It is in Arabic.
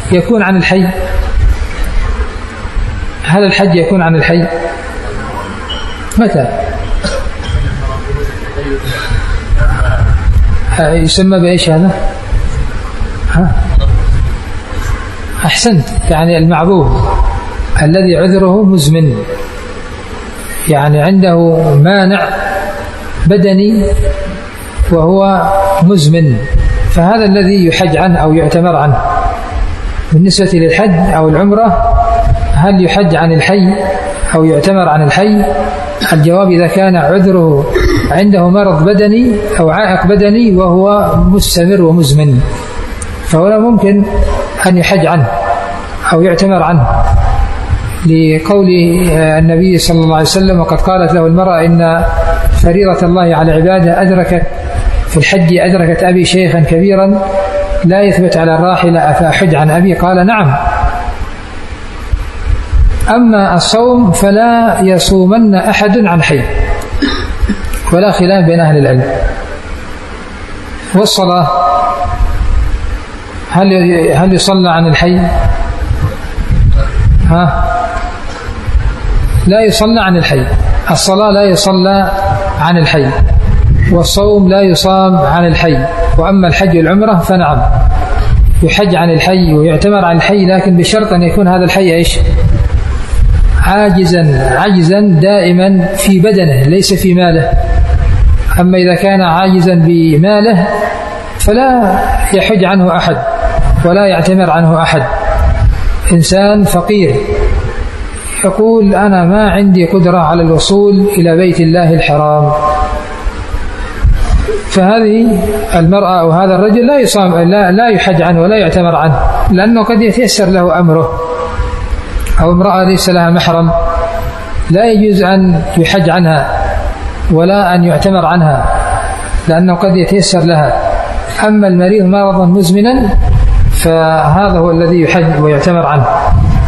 يكون عن الحي؟ هل الحج يكون عن الحي؟ متى؟ يسمى بإيش هذا؟ أحسنت، يعني المعذور الذي عذره مزمن، يعني عنده مانع بدني وهو مزمن، فهذا الذي يحج عنه أو يعتمر عنه. بالنسبة للحج أو العمرة، هل يحج عن الحي أو يعتمر عن الحي؟ الجواب إذا كان عذره عنده مرض بدني أو عائق بدني وهو مستمر ومزمن، فهنا ممكن أن يحج عنه أو يعتمر عنه، لقول النبي صلى الله عليه وسلم: وقد قالت له المرأة إن فريضة الله على عباده أدركت في الحج أدركت أبي شيخا كبيرا لا يثبت على الراحلة أفأحج عن أبي؟ قال: نعم. أما الصوم فلا يصومن أحد عن حي، ولا خلاف بين أهل العلم. والصلاة هل يصلى عن الحي؟ لا يصلى عن الحي. الصلاة لا يصلى عن الحي، والصوم لا يصام عن الحي. وأما الحج والعمرة فنعم يحج عن الحي ويعتمر عن الحي، لكن بشرط أن يكون هذا الحي إيش؟ عاجزا دائما في بدنه ليس في ماله. أما إذا كان عاجزا بماله فلا يحج عنه أحد ولا يعتمر عنه أحد. إنسان فقير يقول: أنا ما عندي قدرة على الوصول إلى بيت الله الحرام، فهذه المرأة أو هذا الرجل لا يصام لا يحج عنه ولا يعتمر عنه، لأنه قد يتيسر له أمره. أو امرأة ليس لها محرم لا يجوز أن يحج عنها ولا أن يعتمر عنها، لأنه قد يتيسر لها. أما المريض مرضا مزمنا فهذا هو الذي يحج ويعتمر عنه.